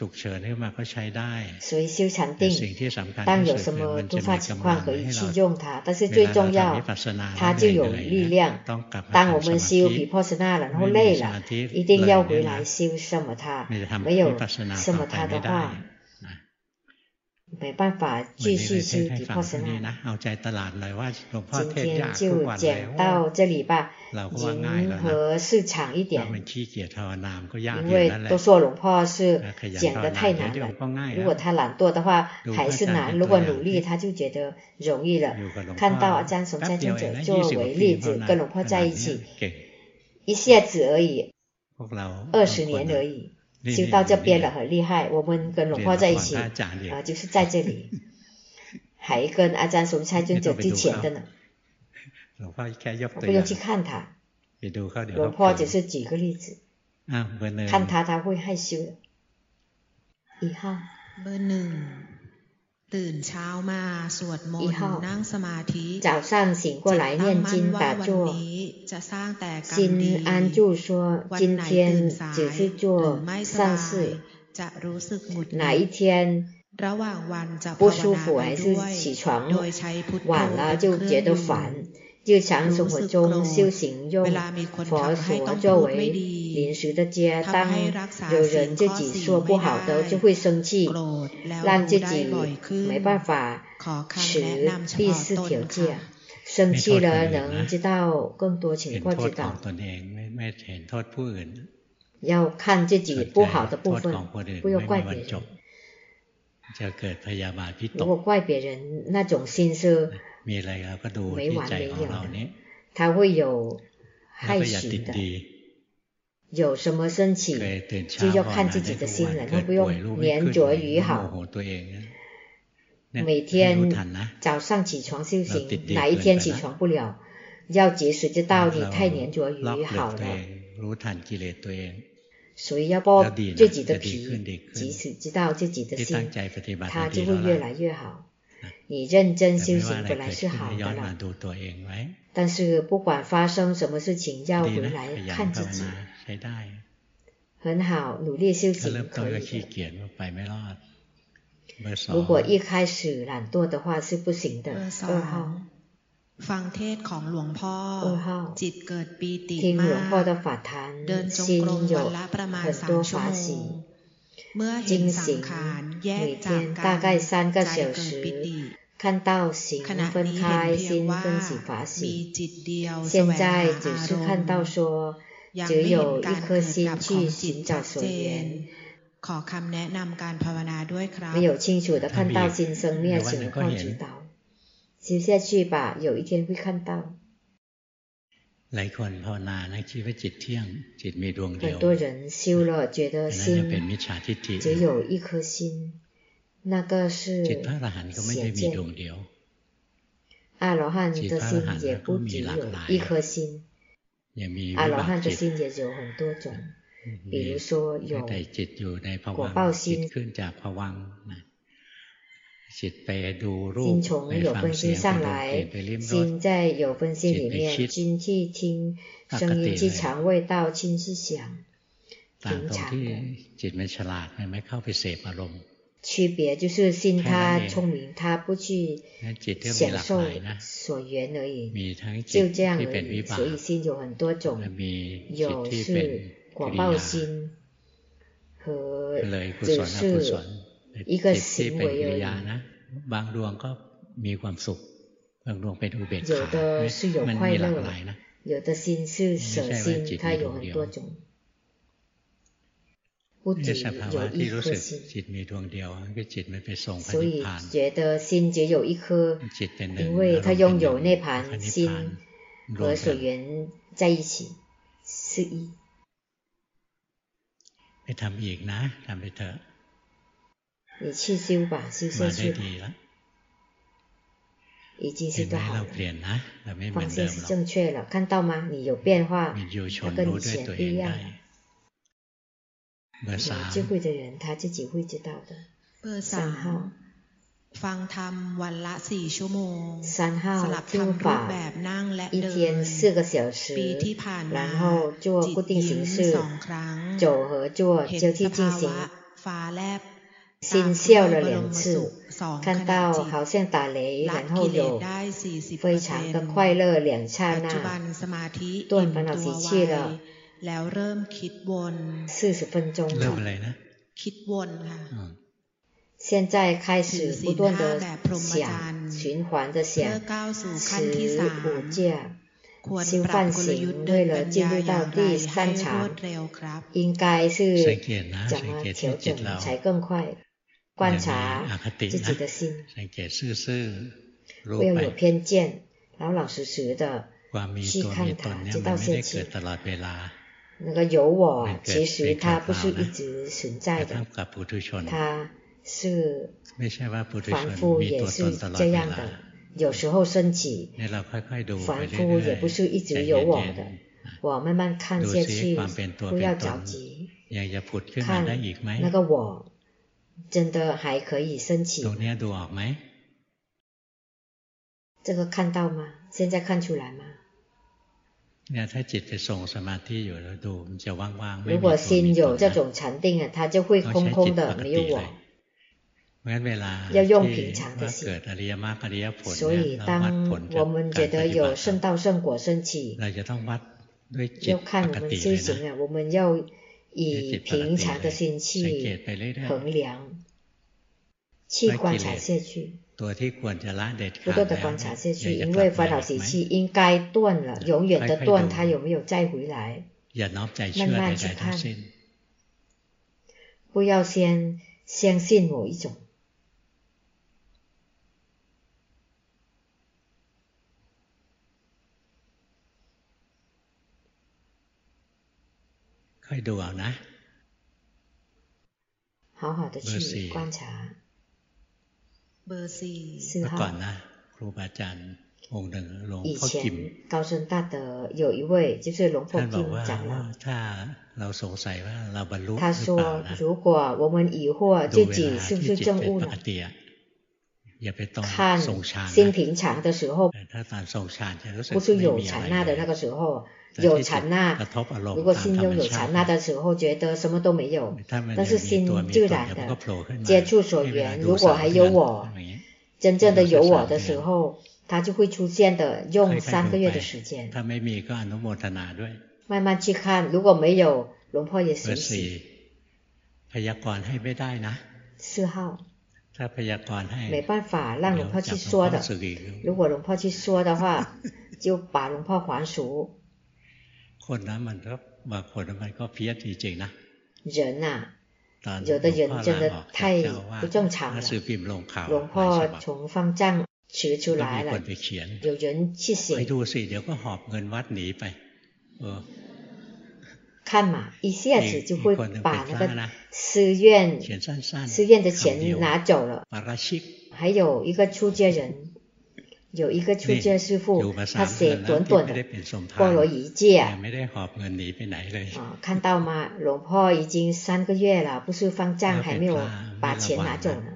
所以修禅定，当有什么突发情况可以去用它，但是最重要，它就有力量。当我们修毗婆舍那然后累了，一定要回来修什么它，没有什么它的话，没办法继续修毗婆舍那。今天就讲到这里吧，迎合市场一点，因为都说龙婆是讲得太难了，如果他懒惰的话还是难，如果努力他就觉得容易了。看到阿张松赞尊者作为例子跟龙婆在一起一下子而已，二十年而已，修到这边了，很厉害。我们跟龙婆在一起啊、呃，就是在这里，还跟阿张松赞尊者之前的呢。不用去看他，龙婆只是举个例子，看他他会害羞的。一号，一号，早上醒过来念经打坐，心安住说今天只是做善事，哪一天不舒服还是起床晚了就觉得烦。日常生活中修行用佛所作为临时的家，当有人自己说不好的就会生气，让自己没办法持第四条戒。生气了能知道更多情况，知道要看自己不好的部分，不要怪别人。如果怪别人，那种心是没完没了的，它会有害死的。有什么升起就要看自己的心，然后不用黏着于好。每天早上起床修行，哪一天起床不了，要及时知道你太黏着于好了。所以要剥自己的皮，即使知道自己的心，它就会越来越好。你认真修行本来是好的了，但是不管发生什么事情，要回来看自己。很好，努力修行可以的。如果一开始懒惰的话是不行的。二号。 ฟังเทศน์ของหลวงพ่อจิตเกิดปีติมากเดินจงกรมวันละประมาณสามชั่วโมงเมื่อเห็นสังขารแยกจากกันใจเกิดปิติ看到形分开，心分起法喜。现在只是看到说，只有一颗心去寻找所缘。 ขอคำแนะนำการภาวนาด้วยครับ没有清楚的看到心生灭情况指导。修下去吧，有一天会看到。 หลายคนภาวนานะคิดว่าจิตเที่ยงจิตมีดวงเดียว很多人修了觉得心只有一颗心，那个是จิตพระอรหันต์ก็ไม่ได้มีดวงเดียว阿罗汉的心也不只有一颗心，阿罗汉的心也有很多种，比如说有果报心，心从有分心上来，心在有分心里面，心去听声音，去尝味道，心去想，平常的。区别就是心它聪明，它不去享受所缘而已，就这样而已。所以心有很多种，有是果报心和只是一个行为而已。有的是有快乐，有的心是舍心，它有很多种。不只有一颗心，所以觉得心只有一颗，因为它拥有涅槃心和所缘在一起，是一。你去修吧，修下去吧，已经是个好人，方向是正确了，看到吗？你有变化，它跟以前不一样。有智慧的人他自己会知道的。三号ฟังธรรมวันละสี่ชั่วโมง三号听法一天四个小时，然后做固定形式，走和坐交替进行。心笑了两次，看到好像打雷，然后有非常的快乐两刹那，断烦恼习气了。 แล้วเริ่มคิดวน四十分钟เริ่มอะไรนะคิดวนค่ะ现在开始不断的想，循环的想，持五戒，修梵行，为了进入到第三场，应该是怎么调整才更快？观察自己的心，不要有偏见，老老实实的去看它，直到现前。那个有我，其实它不是一直存在的，它是凡夫也是这样的，有时候升起，凡夫也不是一直有我的，我慢慢看下去，不要着急，看那个我真的还可以升起，这个看到吗？现在看出来吗？如果心有这种禅定啊，它就会空空的，没有我。要用平常的心。所以当我们觉得有圣道圣果升起， 要看我们修行啊，我们要以平常的心去衡量，去观察下去，不断的观察下去，因为烦恼习气应该断了，永远的断，它有没有再回来？慢慢去看，不要先相信某一种。好好的去观察。四号。以前高僧大德有一位就是龙婆金长老，他说如果我们疑惑自己是不是证悟了，看心平常的时候，不是有禅那的那个时候，有禅那，如果心中有禅那的时候觉得什么都没有，但是心自然的接触所缘，如果还有我，真正的有我的时候，它就会出现的，用三个月的时间慢慢去看，如果没有龙婆也随喜。四号没办法让龙婆去说的，如果龙婆去说的话就把龙婆还俗。人啊，有的人真的太不正常了，龙婆从方丈取出来了，有人去写，看嘛，一下子就会把那个寺院寺院的钱拿走了。还有一个出家人，有一个出家师父，他写短短的菠萝一戒啊，看到吗？龙婆已经三个月了，不是方丈还没有把钱拿走呢。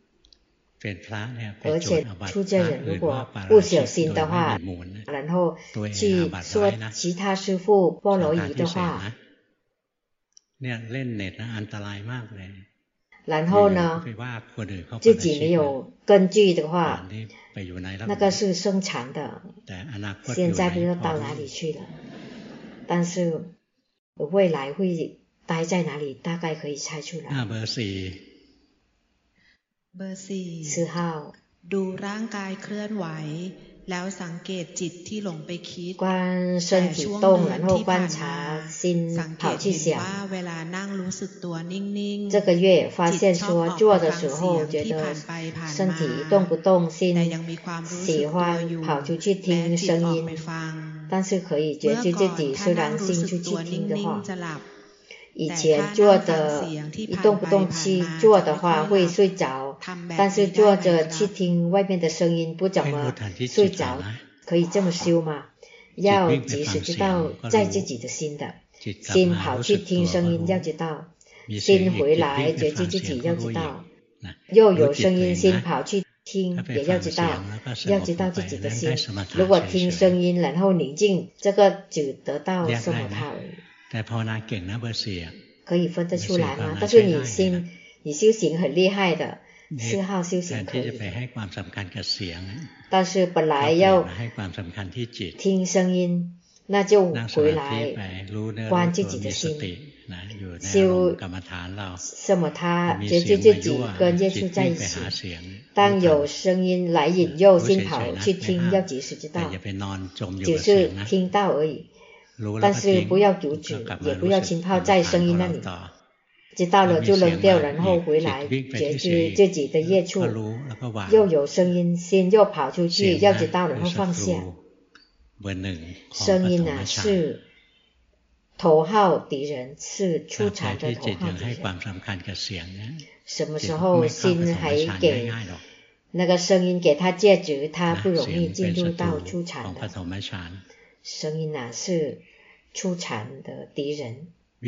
而且出家人如果不小心的话，然后去说其他师父菠萝仪的话，然后呢自己没有根据的话，那个是生禅的，现在不知道到哪里去了，但是未来会待在哪里大概可以猜出来。四号ดูร่างกายเคลื่อนไหวแล้วสังเกตจิตที่หลงไปคิด观身体动然后观察心跑去想เวลานั่งรู้สึกตัวนิ่งๆ这个月发现说做的时候觉得身体动不动心喜欢跑出去听声音，但是可以觉知自己虽然心出去听的话，以前做的一动不动去做的话会睡着，但是坐着去听外面的声音不怎么睡着，可以这么修吗？要及时知道在自己的心的，心跑去听声音要知道，心回来觉知自己要知道，又有声音心跑去听也要知道，要知道自己的心。如果听声音然后宁静，这个只得到什么他而已。可以分得出来吗？但是你心你修行很厉害的，四号修行可以，但是本来要听声音，那就回来观自己的心，修什么他觉知自己跟接触在一起。当有声音来引诱心跑去听，要及时知道，只是听到而已，但是不要阻止，也不要浸泡在声音那里，知道了就扔掉，然后回来觉知自己的业处，又有声音心又跑出去，要知道然后放下。声音啊是头号敌人，是出禅的头号敌人。什么时候心还给那个声音给他戒指，他不容易进入到出禅的。声音啊是出禅的敌人。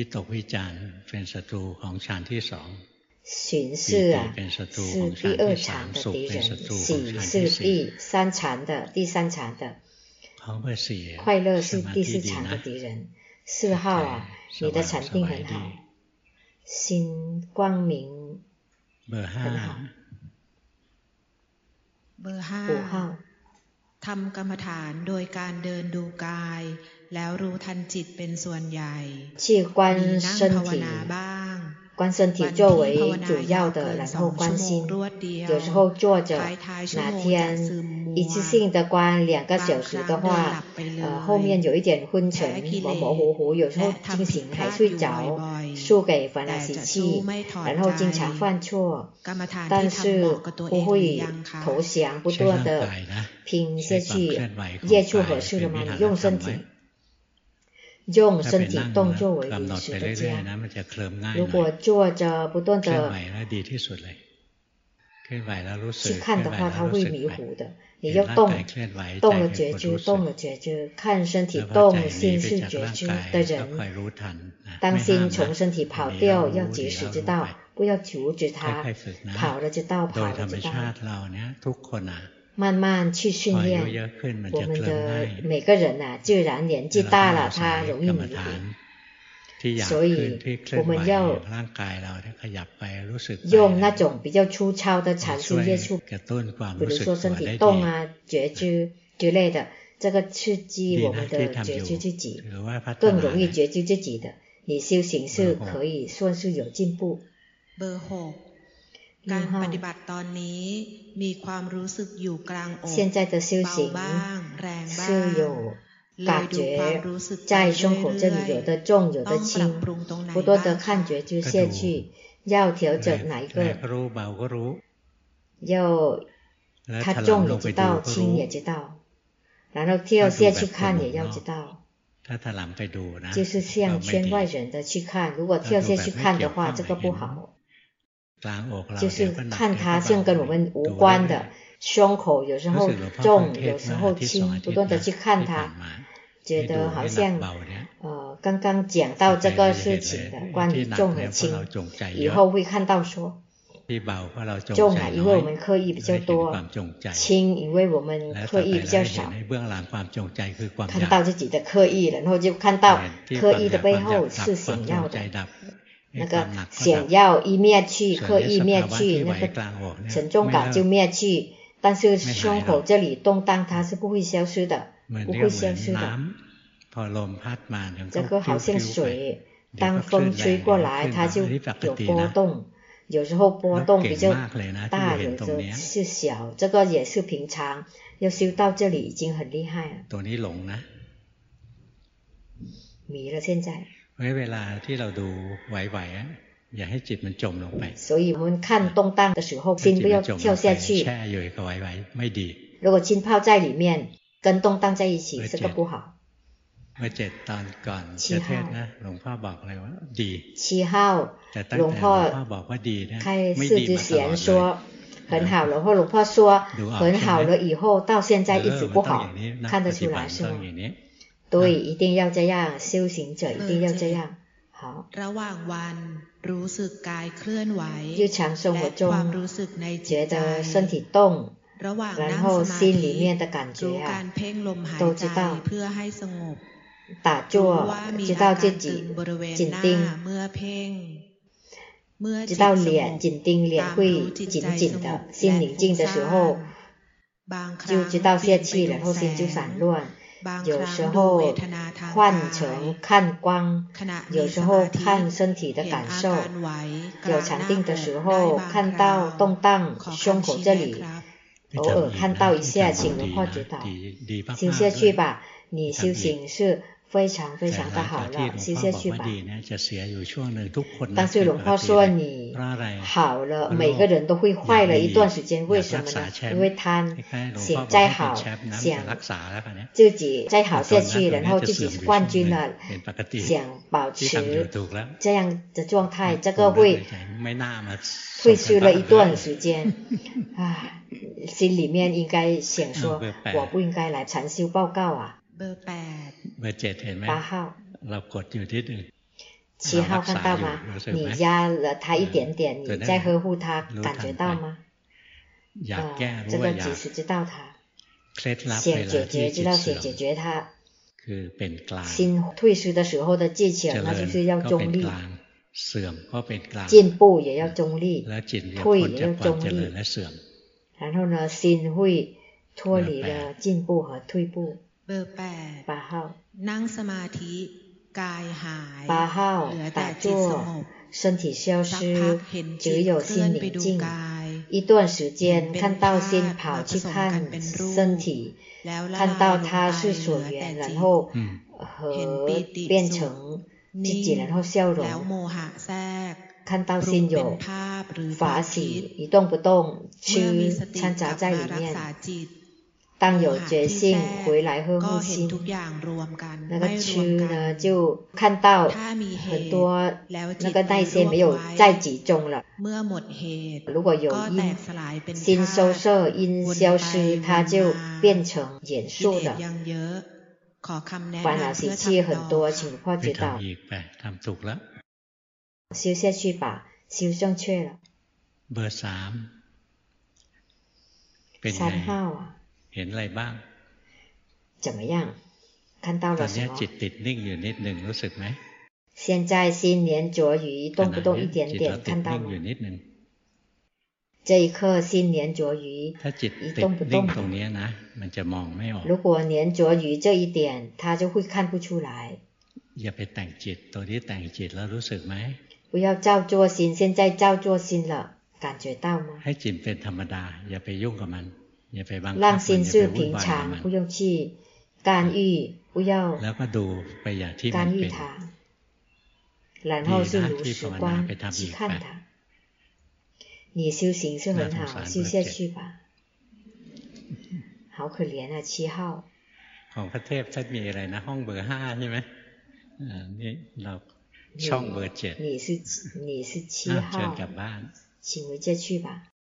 寻视啊是第二禅的敌人，喜是第三禅的第三禅的，快乐是第四禅的敌人。四号啊，你的禅定很好，心光明很好。五号ทำกรรมฐานโดยการเดินดูกายแล้วรู้ทันจิตเป็นส่วนใหญ่มีนั่งภาวนาบ้าง观身体作为主要的，然后观心。有时候坐着，哪天一次性的观两个小时的话，呃，后面有一点昏沉，模模糊糊，有时候惊醒还睡着，输给烦恼习气，然后经常犯错，但是不会投降，不断的拼下去，业处合适了吗？你用身体。用身体动作为饮食的家。如果坐着不断的去看的话，它会迷糊的。你要动，动了觉知，动了觉知，看身体动，心是觉知的人。当心从身体跑掉，要及时知道，不要阻止它。跑了知道，跑了知道。慢慢去训练，我们的每个人啊，自然年纪大了，他容易迷糊，所以我们要用那种比较粗糙的禅心业处，比如说身体动啊、觉知之类的，这个刺激我们的觉知自己，更容易觉知自己的，你修行是可以算是有进步。 การปฏิบัติตอนนี้มีความรู้สึกอยู่กลางอก现在的修行是有感觉在胸口这里有的重有的轻，不断的看觉知下去，要调整哪一个，要它重也知道，轻也知道，然后跳下去看也要知道，就是像圈外人的去看，如果跳下去看的话，这个不好。就是看它像跟我们无关的，胸口有时候重有时候轻，不断的去看它，觉得好像呃刚刚讲到这个事情的关于重和轻，以后会看到说重啊因为我们刻意比较多，轻因为我们刻意比较少，看到自己的刻意，然后就看到刻意的背后是想要的那个想要一灭去，刻意灭去，那个沉重感就灭去，但是胸口这里动荡它是不会消失的，不会消失的。这个好像水，当风吹过来它就有波动，有时候波动比较大，有的是小，这个也是平常，要修到这里已经很厉害了。迷了现在เวลาที่เราดูไหวๆอย่าให้จิตมันจมลงไป所以我们看动荡的时候心不要跳下去แช่อยู่กับไหวๆไม่ดี如果心泡在里面跟动荡在一起这个不好เมื่อเจ็ดตอนก่อนเทศนะหลวงพ่อบอกเลยว่าดี七号หลวงพ่อบอกว่าดีนะ开示之前说很好然后หลวงพ่อ说很好了以后到现在一直不好看得出来是吗对一定要这样修行者一定要这样好ระหว่างวันรู้สึกกายเคลื่อนไหว日常生活中觉得身体动然后心里面的感觉啊都知道เพื่อให้สงบ打坐知道自己紧盯เมื่อเพ่ง知道脸紧盯脸会紧紧的心宁静的时候就知道泄气然后心就散乱有时候换成看光有时候看身体的感受有禅定的时候看到动荡胸口这里偶尔看到一下请หลวงพ่อ指导修下去吧你修行是非常非常的好了修下去吧但是หลวงพ่อ说你好了每个人都会坏了一段时间为什么呢因为贪想再好想自己再好下去然后自己是冠军了想保持这样的状态这个会会失了一段时间啊心里面应该想说我不应该来禅修报告啊เบอร์แปดเบอร์เจ็ดเห็นไหม八号เรากดอยู่ที่หนึ่ง七号看到吗你压了他一点点你在呵护他感觉到吗อยากแก้รู้ว่าอยาก知道他เคล็ดลับเวลาที่知道想解决它คือเป็นกลาง心退失的时候的技巧那就是要中立เสื่อมก็เป็นกลาง进步也要中立แล้วจิต退也要中立และเสื่อม然后呢心会脱离了进步和退步เบอร์แปด八号นั่งสมาธิกายหาย八号打坐身体消失只有心宁静一段时间看到心跑去看身体看到它是所缘然后和变成自己然后笑容看到心有法喜一动不动痴掺杂在里面当有觉性回来呵护心那个痴呢就看到很多那个那些没有再集中了如果有因心收摄因消失它就变成严肃的烦恼习气很多请พ่อ指导修下去吧修正确了เบอร์สามเป็นไงเห็นอะไรบ้าง怎么样看到了什么ตอนนี้จิตติดนิ่งอยู่นิดหนึ่งรู้สึกไหม现在心黏着于动不动一点点看到吗这一刻心黏着于ถ้าจิตติดนิ่งตรงนี้นะมันจะมองไม่ออก如果黏着于这一点它就会看不出来อย่าไปแต่งจิตตัวนี้แต่งจิตแล้วรู้สึกไหม不要照作心现在照作心了感觉到吗ให้จิตเป็นธรรมดาอย่าไปยุ่งกับมันอย่าไปบังคับ让心是平常不用去干预不要แล้วก็ดูไปอย่างที่มันเป็น然后是如实观去看它你修行是很好修下去吧好可怜啊七号ของพระเทพท่านมีอะไรนะห้องเบอร์ห้าใช่ไหมนี่เราช่องเบอร์เจ็ด你是你是七号เชิญกลับบ้าน请回家去吧